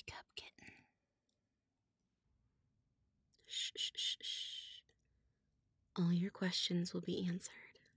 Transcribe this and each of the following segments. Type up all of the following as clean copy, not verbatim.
Wake up, kitten. Shh, shh, shh, shh. All your questions will be answered.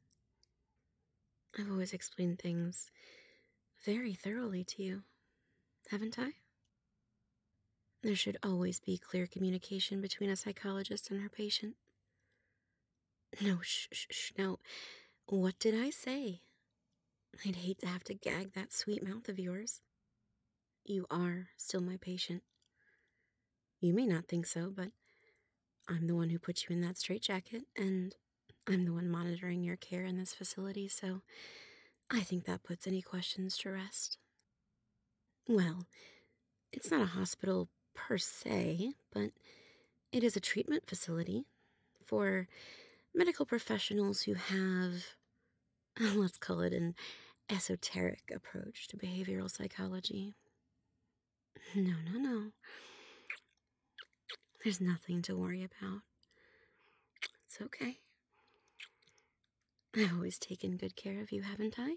I've always explained things very thoroughly to you, haven't I? There should always be clear communication between a psychologist and her patient. No, shh, shh, shh, no. What did I say? I'd hate to have to gag that sweet mouth of yours. You are still my patient. You may not think so, but I'm the one who put you in that straitjacket, and I'm the one monitoring your care in this facility, so I think that puts any questions to rest. Well, it's not a hospital per se, but it is a treatment facility for medical professionals who have, let's call it an esoteric approach to behavioral psychology. No, no, no. There's nothing to worry about. It's okay. I've always taken good care of you, haven't I?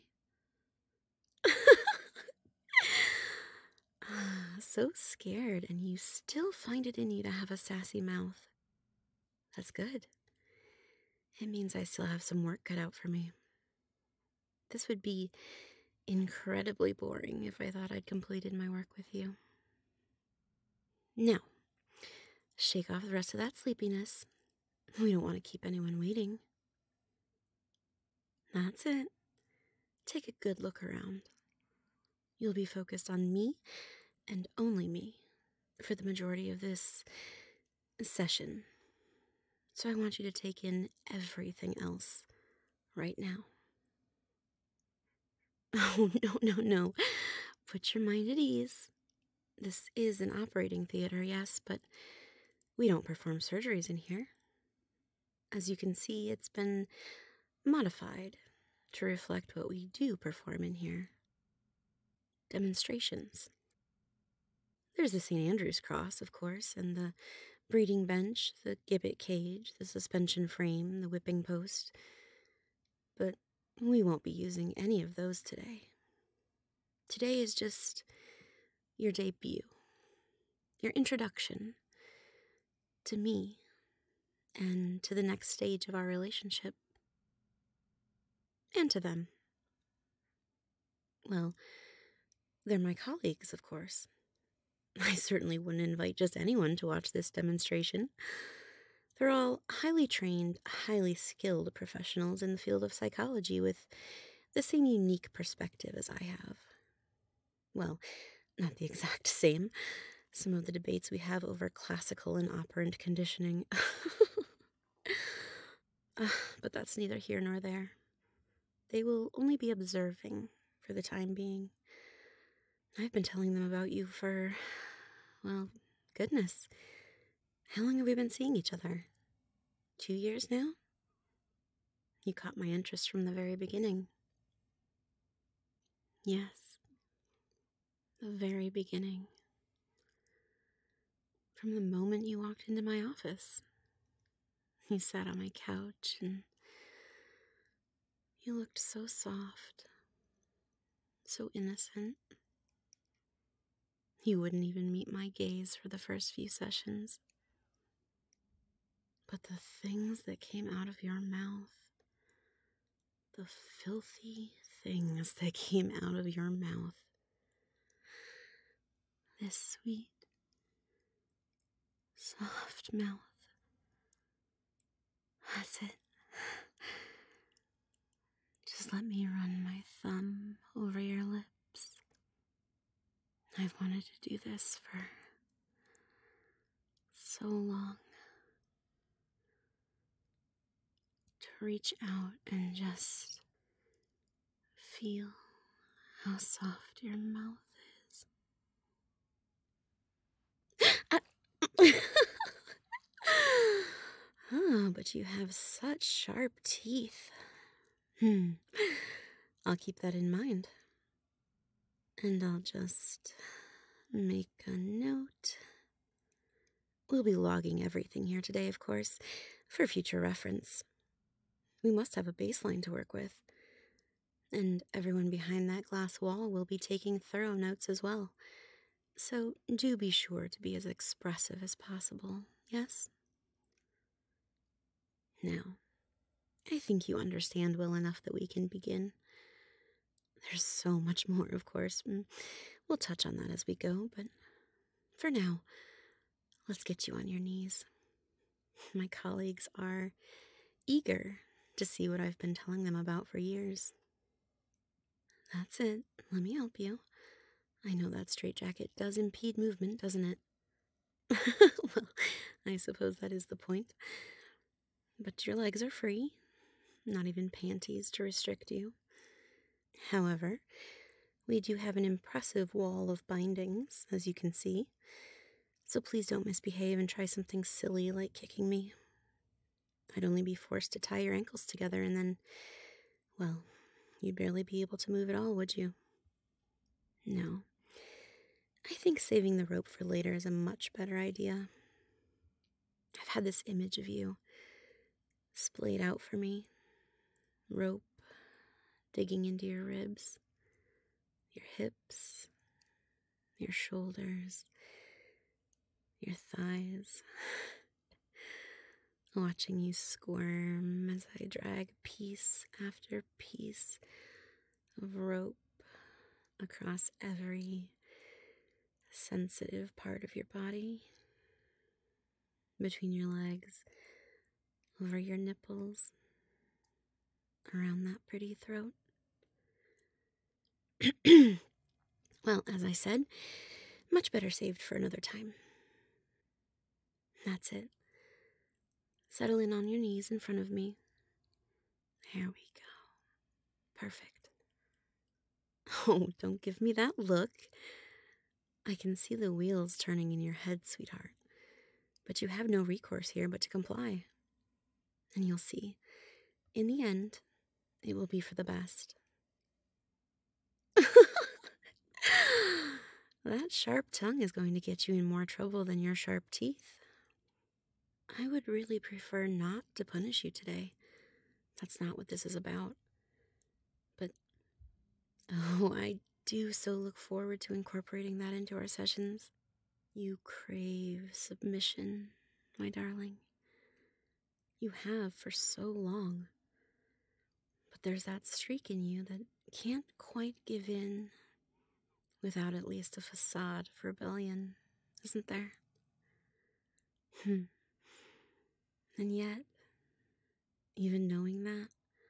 So scared, and you still find it in you to have a sassy mouth. That's good. It means I still have some work cut out for me. This would be incredibly boring if I thought I'd completed my work with you. Now, shake off the rest of that sleepiness. We don't want to keep anyone waiting. That's it. Take a good look around. You'll be focused on me and only me for the majority of this session. So I want you to take in everything else right now. Oh, no, no, no. Put your mind at ease. This is an operating theater, yes, but we don't perform surgeries in here. As you can see, it's been modified to reflect what we do perform in here. Demonstrations. There's the St. Andrew's cross, of course, and the breeding bench, the gibbet cage, the suspension frame, the whipping post. But we won't be using any of those today. Today is just your debut, your introduction to me and to the next stage of our relationship. And to them. Well, they're my colleagues, of course. I certainly wouldn't invite just anyone to watch this demonstration. They're all highly trained, highly skilled professionals in the field of psychology with the same unique perspective as I have. Well, not the exact same. Some of the debates we have over classical and operant conditioning. But that's neither here nor there. They will only be observing for the time being. I've been telling them about you for, well, goodness. How long have we been seeing each other? 2 years now? You caught my interest from the very beginning. Yes, the very beginning. From the moment you walked into my office. You sat on my couch and you looked so soft, so innocent. You wouldn't even meet my gaze for the first few sessions. But the things that came out of your mouth, the filthy things that came out of your mouth, this sweet, soft mouth. That's it. Just let me run my thumb over your lips. I've wanted to do this for so long. To reach out and just feel how soft your mouth is. Oh, but you have such sharp teeth. I'll keep that in mind. And I'll just make a note. We'll be logging everything here today, of course, for future reference. We must have a baseline to work with. And everyone behind that glass wall will be taking thorough notes as well. So do be sure to be as expressive as possible, yes? Now, I think you understand well enough that we can begin. There's so much more, of course. We'll touch on that as we go, but for now, let's get you on your knees. My colleagues are eager to see what I've been telling them about for years. That's it. Let me help you. I know that straitjacket does impede movement, doesn't it? Well, I suppose that is the point. But your legs are free, not even panties to restrict you. However, we do have an impressive wall of bindings, as you can see. So please don't misbehave and try something silly like kicking me. I'd only be forced to tie your ankles together and then, well, you'd barely be able to move at all, would you? No. I think saving the rope for later is a much better idea. I've had this image of you splayed out for me. Rope digging into your ribs, your hips, your shoulders, your thighs. Watching you squirm as I drag piece after piece of rope across every sensitive part of your body, between your legs, over your nipples, around that pretty throat. Well, as I said, much better saved for another time. That's it. Settle in on your knees in front of me. There we go. Perfect. Oh, don't give me that look. I can see the wheels turning in your head, sweetheart. But you have no recourse here but to comply. And you'll see, in the end, it will be for the best. That sharp tongue is going to get you in more trouble than your sharp teeth. I would really prefer not to punish you today. That's not what this is about. But, oh, I do so look forward to incorporating that into our sessions. You crave submission, my darling. You have for so long. But there's that streak in you that can't quite give in without at least a facade of rebellion, isn't there? And yet, even knowing that,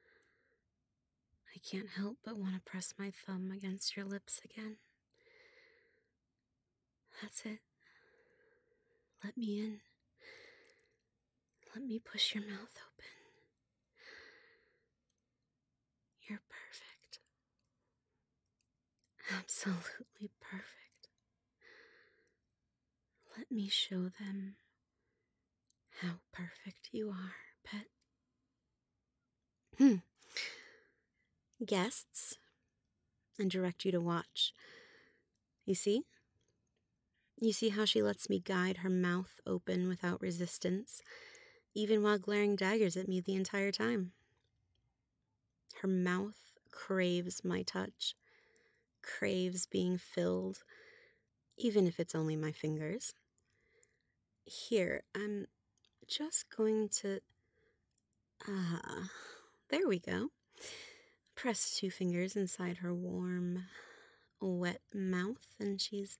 I can't help but want to press my thumb against your lips again. That's it. Let me in. Let me push your mouth open. You're perfect. Absolutely perfect. Let me show them how perfect you are, pet. Guests, and direct you to watch. You see? You see how she lets me guide her mouth open without resistance, even while glaring daggers at me the entire time. Her mouth craves my touch, craves being filled, even if it's only my fingers. Here, I'm just going to... there we go. Press 2 fingers inside her warm, wet mouth, and she's...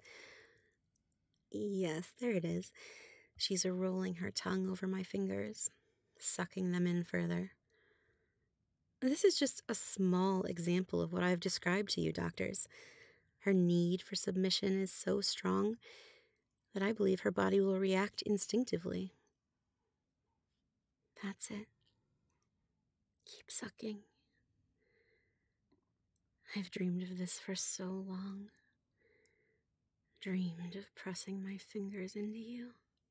Yes, there it is. She's rolling her tongue over my fingers, sucking them in further. This is just a small example of what I've described to you, doctors. Her need for submission is so strong that I believe her body will react instinctively. That's it. Keep sucking. I've dreamed of this for so long. Dreamed of pressing my fingers into you.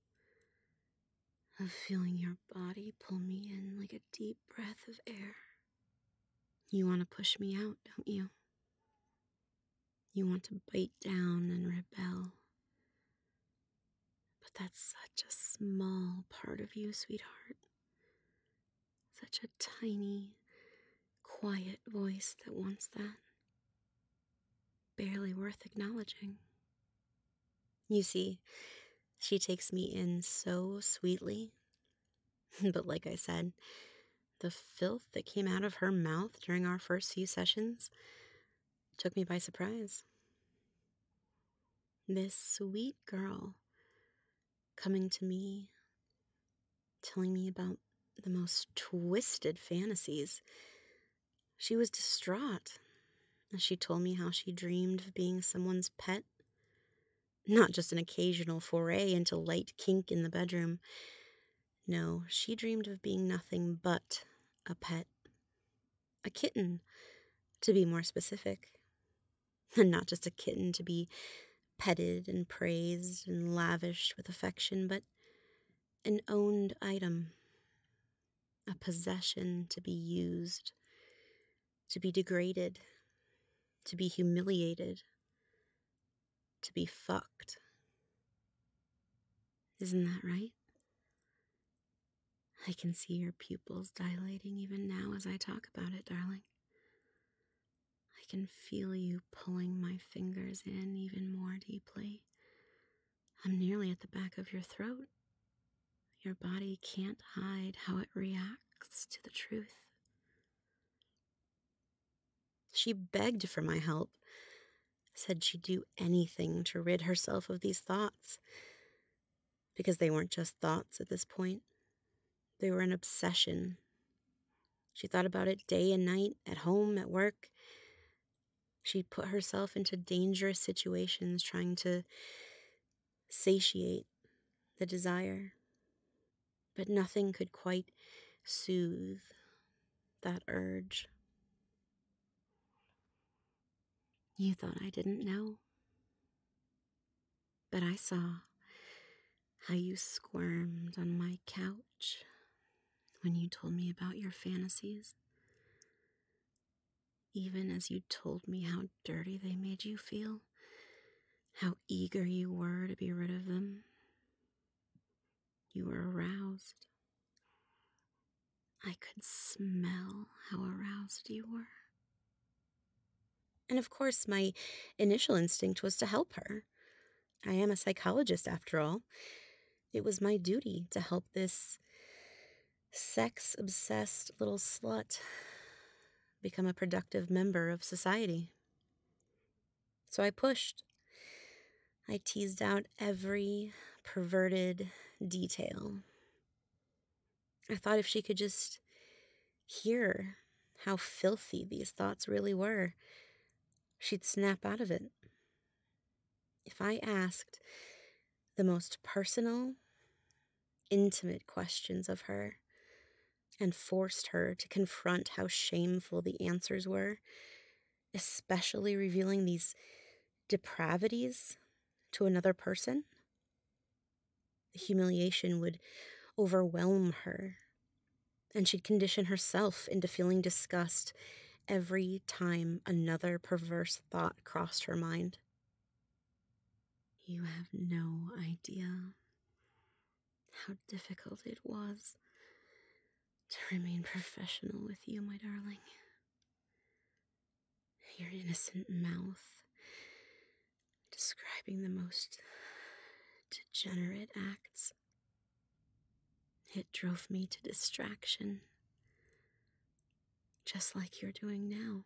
Of feeling your body pull me in like a deep breath of air. You want to push me out, don't you? You want to bite down and rebel. But that's such a small part of you, sweetheart. Such a tiny, quiet voice that wants that. Barely worth acknowledging. You see, she takes me in so sweetly, but like I said, the filth that came out of her mouth during our first few sessions took me by surprise. This sweet girl coming to me, telling me about the most twisted fantasies. She was distraught as she told me how she dreamed of being someone's pet, not just an occasional foray into light kink in the bedroom. No, she dreamed of being nothing but a pet. A kitten, to be more specific. And not just a kitten to be petted and praised and lavished with affection, but an owned item, a possession to be used, to be degraded, to be humiliated, to be fucked. Isn't that right? I can see your pupils dilating even now as I talk about it, darling. I can feel you pulling my fingers in even more deeply. I'm nearly at the back of your throat. Your body can't hide how it reacts to the truth. She begged for my help, said she'd do anything to rid herself of these thoughts. Because they weren't just thoughts at this point. They were an obsession. She thought about it day and night, at home, at work. She'd put herself into dangerous situations trying to satiate the desire. But nothing could quite soothe that urge. You thought I didn't know, but I saw how you squirmed on my couch when you told me about your fantasies. Even as you told me how dirty they made you feel, how eager you were to be rid of them. You were aroused. I could smell how aroused you were. And of course, my initial instinct was to help her. I am a psychologist, after all. It was my duty to help this sex-obsessed little slut become a productive member of society. So I pushed. I teased out every perverted detail. I thought if she could just hear how filthy these thoughts really were, she'd snap out of it. If I asked the most personal, intimate questions of her and forced her to confront how shameful the answers were, especially revealing these depravities to another person, the humiliation would overwhelm her, and she'd condition herself into feeling disgust every time another perverse thought crossed her mind. You have no idea how difficult it was to remain professional with you, my darling. Your innocent mouth describing the most degenerate acts. It drove me to distraction, just like you're doing now.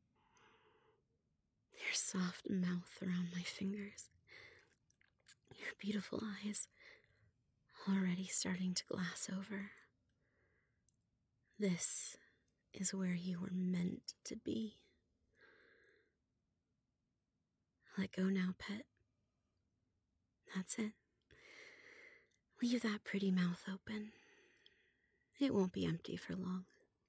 Your soft mouth around my fingers, your beautiful eyes already starting to glass over. This is where you were meant to be. Let go now, pet. That's it. Leave that pretty mouth open. It won't be empty for long.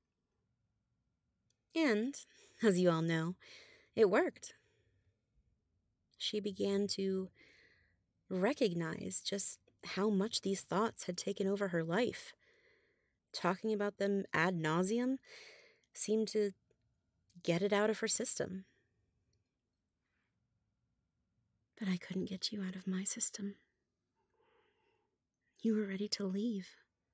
And, as you all know, it worked. She began to recognize just how much these thoughts had taken over her life. Talking about them ad nauseum seemed to get it out of her system. But I couldn't get you out of my system. You were ready to leave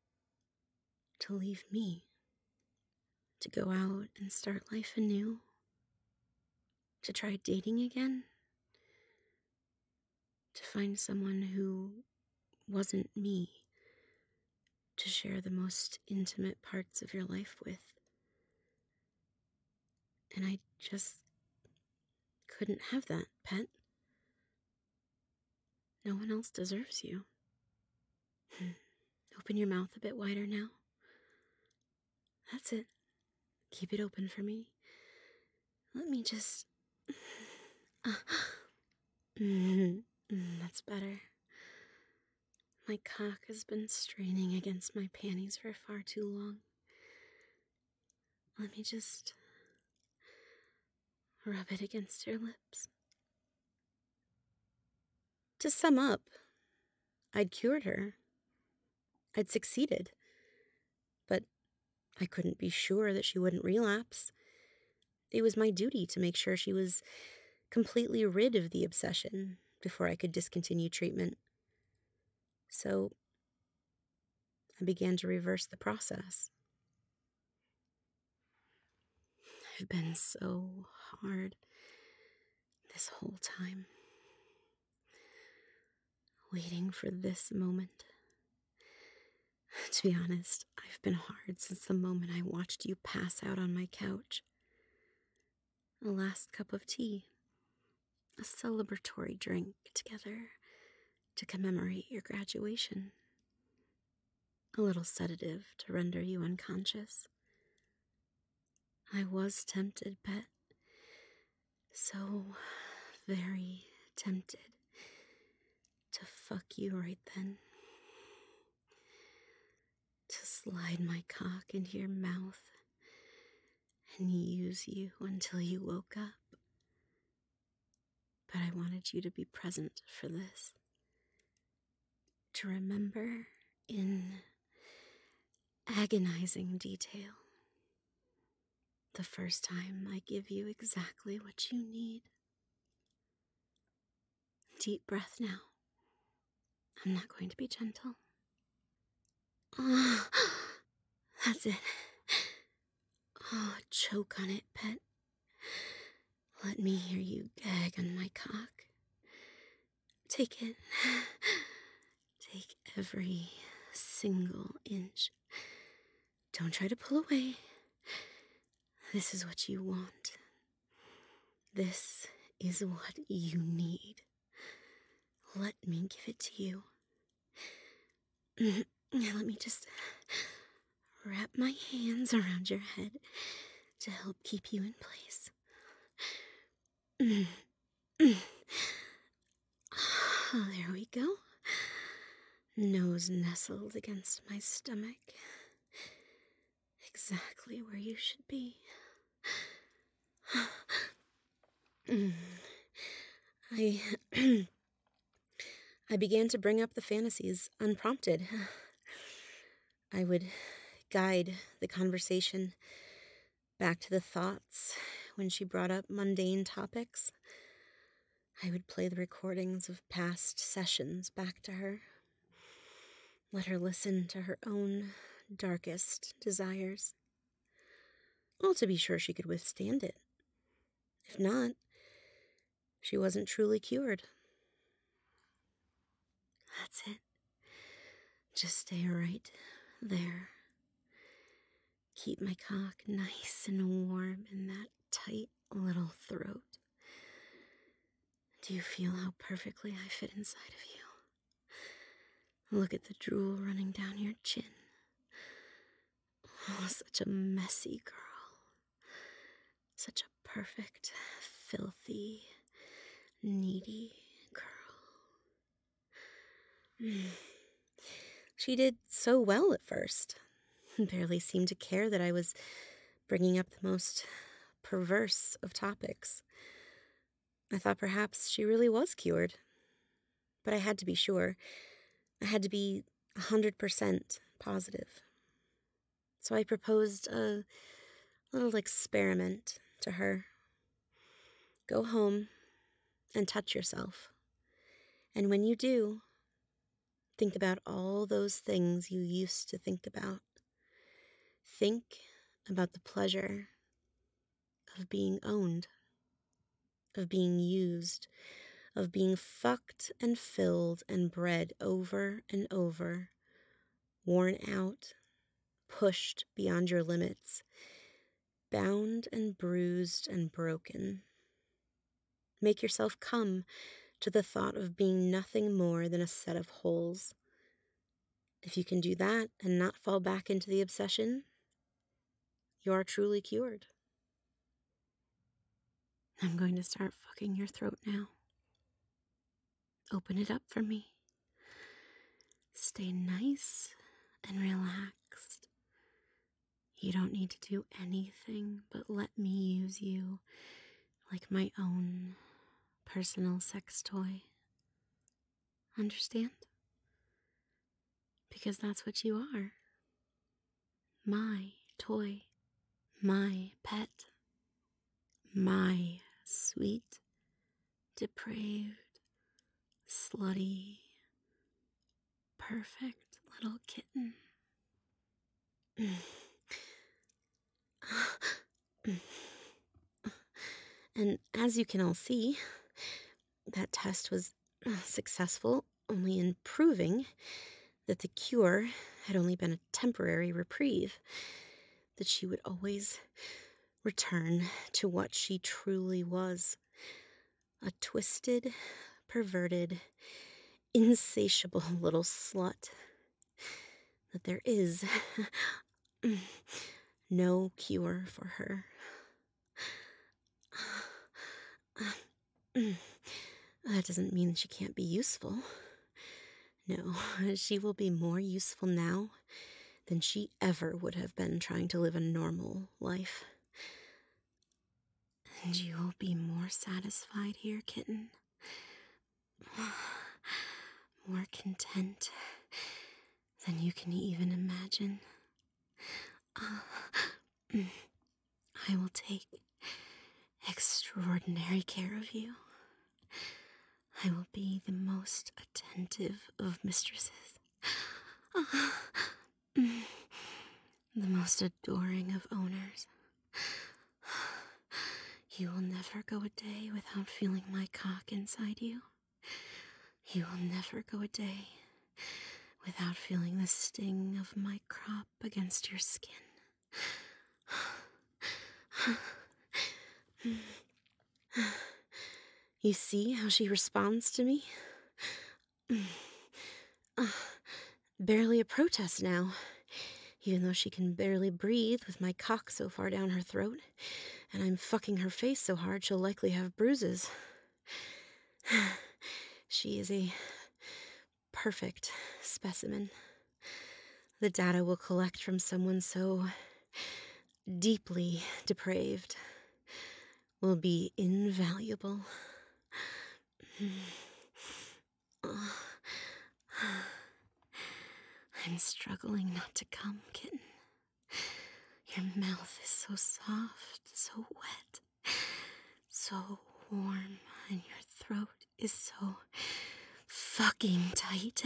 me, to go out and start life anew, to try dating again, to find someone who wasn't me to share the most intimate parts of your life with. And I just couldn't have that, pet. No one else deserves you. Open your mouth a bit wider now. That's it. Keep it open for me. Let me just... That's better. My cock has been straining against my panties for far too long. Let me just rub it against your lips. To sum up, I'd cured her. I'd succeeded. But I couldn't be sure that she wouldn't relapse. It was my duty to make sure she was completely rid of the obsession before I could discontinue treatment. So I began to reverse the process. I've been so hard this whole time, waiting for this moment. To be honest, I've been hard since the moment I watched you pass out on my couch. A last cup of tea, a celebratory drink together to commemorate your graduation, a little sedative to render you unconscious. I was tempted, pet, so very tempted to fuck you right then, to slide my cock into your mouth and use you until you woke up. But I wanted you to be present for this, to remember in agonizing detail the first time I give you exactly what you need. Deep breath now. I'm not going to be gentle. Oh, that's it. Oh, choke on it, pet. Let me hear you gag on my cock. Take it. Take every single inch. Don't try to pull away. This is what you want. This is what you need. Let me give it to you. Let me just wrap my hands around your head to help keep you in place. Oh, there we go. Nose nestled against my stomach. Exactly where you should be. I began to bring up the fantasies unprompted. I would guide the conversation back to the thoughts when she brought up mundane topics. I would play the recordings of past sessions back to her. Let her listen to her own darkest desires. All to be sure she could withstand it. If not, she wasn't truly cured. That's it. Just stay right there. Keep my cock nice and warm in that tight little throat. Do you feel how perfectly I fit inside of you? Look at the drool running down your chin. Oh, such a messy girl. Such a perfect, filthy, needy girl. She did so well at first. Barely seemed to care that I was bringing up the most perverse of topics. I thought perhaps she really was cured. But I had to be sure. I had to be 100% positive. So I proposed a little experiment to her. Go home and touch yourself. And when you do, think about all those things you used to think about. Think about the pleasure of being owned, of being used, of being fucked and filled and bred over and over, worn out, pushed beyond your limits, bound and bruised and broken. Make yourself come to the thought of being nothing more than a set of holes. If you can do that and not fall back into the obsession, you are truly cured. I'm going to start fucking your throat now. Open it up for me. Stay nice and relaxed. You don't need to do anything but let me use you like my own personal sex toy. Understand? Because that's what you are. My toy. My pet. My sweet, depraved, slutty, perfect little kitten. And as you can all see, that test was successful only in proving that the cure had only been a temporary reprieve, that she would always return to what she truly was, a twisted, perverted, insatiable little slut, that there is no cure for her. That doesn't mean she can't be useful. No, she will be more useful now than she ever would have been trying to live a normal life. And you will be more satisfied here, kitten. More content than you can even imagine. I will take extraordinary care of you. I will be the most attentive of mistresses. The most adoring of owners. You will never go a day without feeling my cock inside you. You will never go a day without feeling the sting of my crop against your skin. You see how she responds to me? Barely a protest now, even though she can barely breathe with my cock so far down her throat, and I'm fucking her face so hard she'll likely have bruises. She is a perfect specimen. The data we'll collect from someone so deeply depraved will be invaluable. I'm struggling not to come, kitten. Your mouth is so soft, so wet, so warm, and your throat is so fucking tight.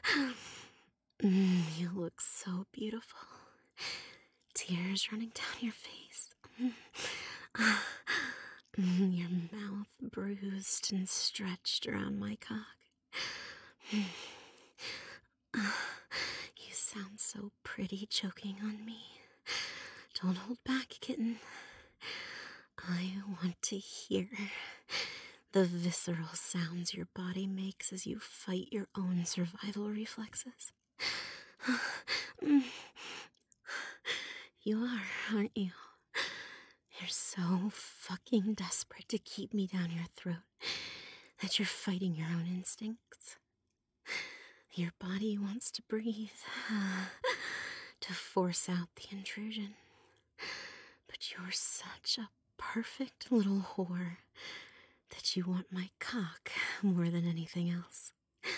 You look so beautiful. Tears running down your face. Your mouth bruised and stretched around my cock. You sound so pretty choking on me. Don't hold back, kitten. I want to hear the visceral sounds your body makes as you fight your own survival reflexes. You are, aren't you? You're so fucking desperate to keep me down your throat that you're fighting your own instincts. Your body wants to breathe, to force out the intrusion. But you're such a perfect little whore that you want my cock more than anything else.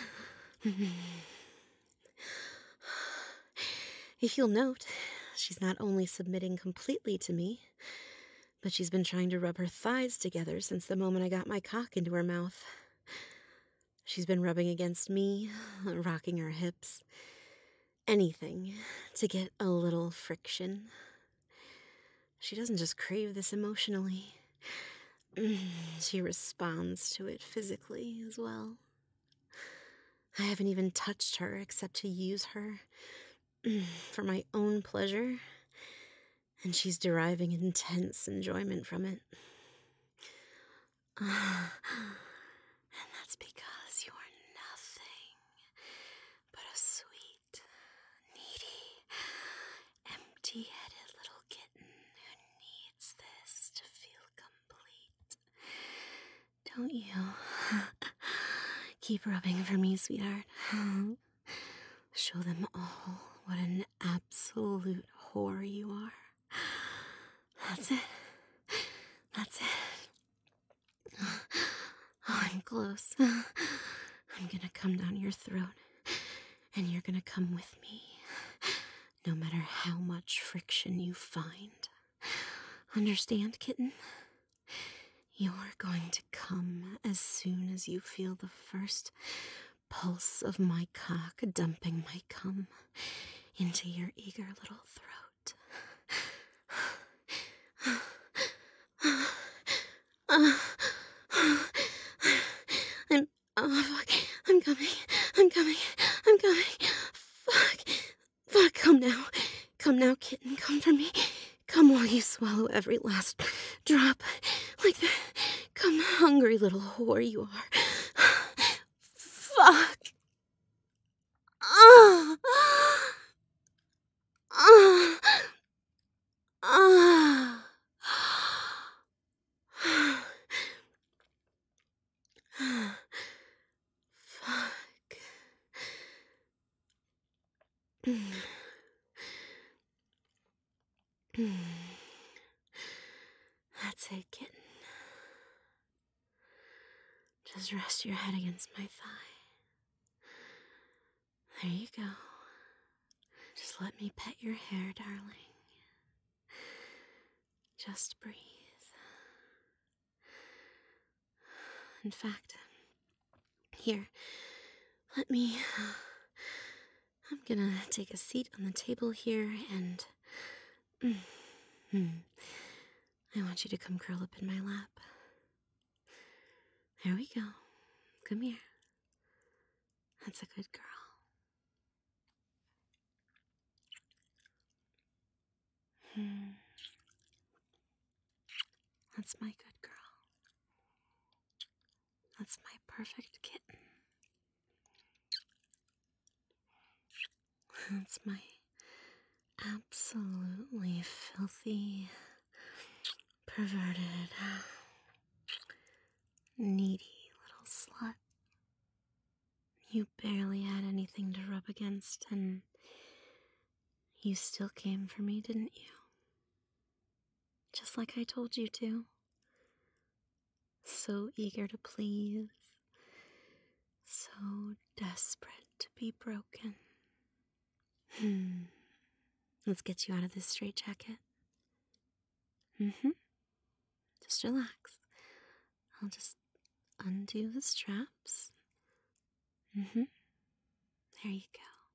If you'll note, she's not only submitting completely to me, but she's been trying to rub her thighs together since the moment I got my cock into her mouth. She's been rubbing against me, rocking her hips, anything to get a little friction. She doesn't just crave this emotionally, She responds to it physically as well. I haven't even touched her except to use her for my own pleasure, and she's deriving intense enjoyment from it. And that's because you're nothing but a sweet, needy, empty-headed little kitten who needs this to feel complete. Don't you? Keep rubbing for me, sweetheart. Show them all what an absolute whore you are. That's it. That's it. Oh, I'm close. I'm gonna come down your throat, and you're gonna come with me, no matter how much friction you find. Understand, kitten? You're going to come as soon as you feel the first pulse of my cock dumping my cum into your eager little throat. Fuck. I'm coming. I'm coming. I'm coming. Fuck. Fuck, come now. Come now, kitten. Come for me. Come while you swallow every last drop. Like that. Come, hungry little whore you are. Fuck. Ah. Ah. Ah. Fuck. That's it, kitten. Just rest your head against my thigh. There you go. Just let me pet your hair, darling. Just breathe. In fact, here, let me. I'm gonna take a seat on the table here and. I want you to come curl up in my lap. There we go. Come here. That's a good girl. That's my good girl. That's my perfect kitten. That's my absolutely filthy, perverted, needy little slut. You barely had anything to rub against, and you still came for me, didn't you? Just like I told you to. So eager to please. So desperate to be broken. Let's get you out of this straitjacket. Just relax. I'll just undo the straps. There you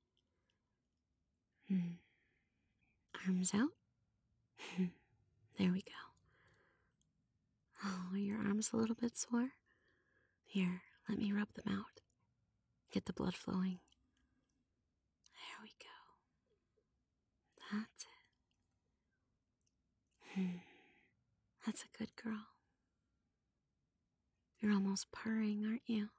go. Arms out. There we go. Oh, are your arms a little bit sore? Here, let me rub them out. Get the blood flowing. There we go. That's it. That's a good girl. You're almost purring, aren't you?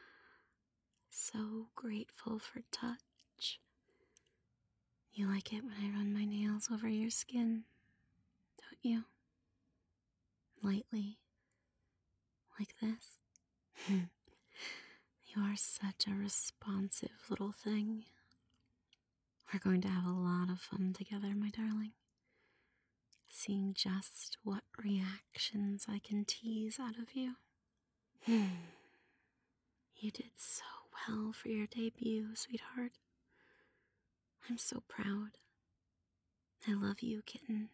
So grateful for touch. You like it when I run my nails over your skin, don't you? Lightly. Like this. You are such a responsive little thing. We're going to have a lot of fun together, my darling. Seeing just what reactions I can tease out of you. You did so well for your debut, sweetheart. I'm so proud. I love you, kitten.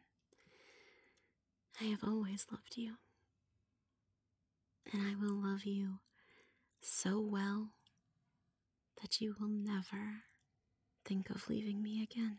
I have always loved you. And I will love you so well that you will never think of leaving me again.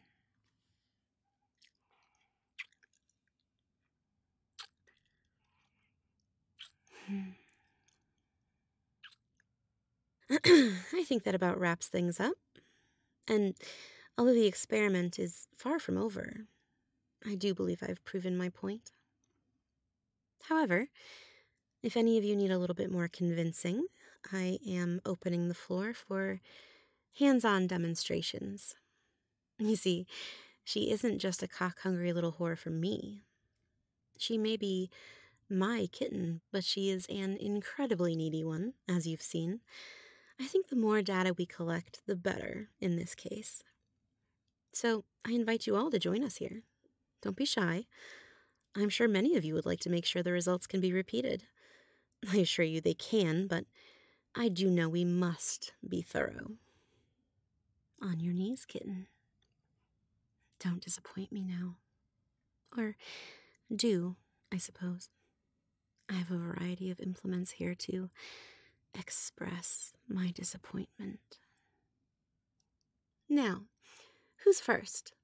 I think that about wraps things up. And although the experiment is far from over, I do believe I've proven my point. However, if any of you need a little bit more convincing, I am opening the floor for hands on demonstrations. You see, she isn't just a cock hungry little whore for me. She may be my kitten, but she is an incredibly needy one, as you've seen. I think the more data we collect, the better in this case. So I invite you all to join us here. Don't be shy. I'm sure many of you would like to make sure the results can be repeated. I assure you they can, but I do know we must be thorough. On your knees, kitten. Don't disappoint me now. Or do, I suppose. I have a variety of implements here to express my disappointment. Now, who's first?